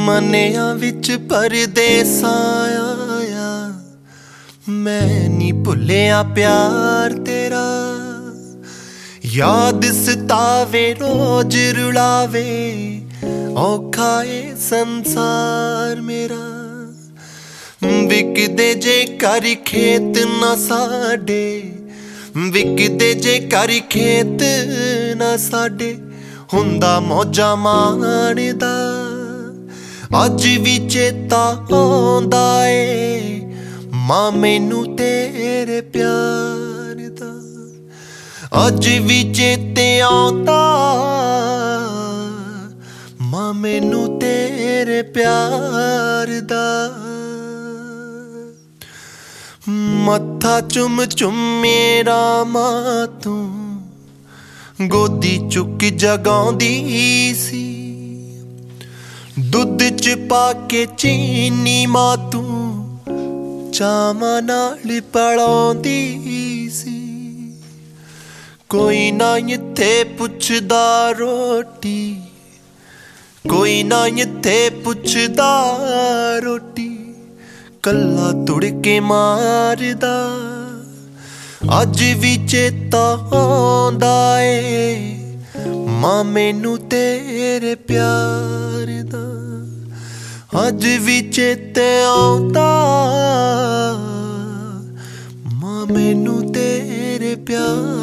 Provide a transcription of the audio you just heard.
ਮਨਿਆਂ ਵਿੱਚ ਪਰਦੇਸ ਆਇਆ, ਮੈਂ ਨੀ ਭੁੱਲਿਆ ਪਿਆਰ ਤੇਰਾ। ਯਾਦ ਸਤਾਵੇ ਰੋਜ਼ ਰੁਲਾਵੇ, ਔਖਾ ਏ ਸੰਸਾਰ ਮੇਰਾ। ਵਿਕਦੇ ਜੇ ਘਰ ਖੇਤ ਨਾ ਸਾਡੇ, ਵਿਕਦੇ ਜੇ ਘਰ ਖੇਤ ਨਾ ਸਾਡੇ, ਹੁੰਦਾ ਮੌਜਾਂ ਮਾਣਦਾ। ਅੱਜ ਵੀ ਚੇਤਾ ਆਉਂਦਾ ਏ ਮਾਂ ਮੈਨੂੰ ਤੇਰੇ ਪਿਆਰ ਦਾ। ਅੱਜ ਵੀ ਚੇਤੇ ਆਉਂਦਾ ਮਾਂ ਮੈਨੂੰ ਤੇਰੇ ਪਿਆਰ ਦਾ। ਮੱਥਾ ਚੁੰਮ ਚੁੰਮ ਮੇਰਾ ਮਾਂ ਤੂੰ, ਗੋਦੀ ਚੁੱਕ ਜਗਾਉਂਦੀ ਸੀ। ਦੁੱਧ ਚ ਪਾ ਕੇ ਚੀਨੀ ਮਾਂ ਤੂੰ, ਚਾਵਾਂ ਨਾਲ ਪਲਾਉਂਦੀ ਸੀ। ਕੋਈ ਨਾ ਇੱਥੇ ਪੁੱਛਦਾ ਰੋਟੀ, ਕੋਈ ਨਾ ਇੱਥੇ ਪੁੱਛਦਾ ਰੋਟੀ, ਕੱਲਾ ਤੁੜ ਕੇ ਮਾਰਦਾ। ਅੱਜ ਵੀ ਚੇਤਾ ਆਉਂਦਾ ਏ ਮਾਂ ਮੈਨੂੰ ਤੇਰੇ ਪਿਆਰ ਦਾ। ਅੱਜ ਵੀ ਚੇਤੇ ਆਉਂਦਾ ਮਾਂ ਮੈਨੂੰ ਤੇਰੇ ਪਿਆਰ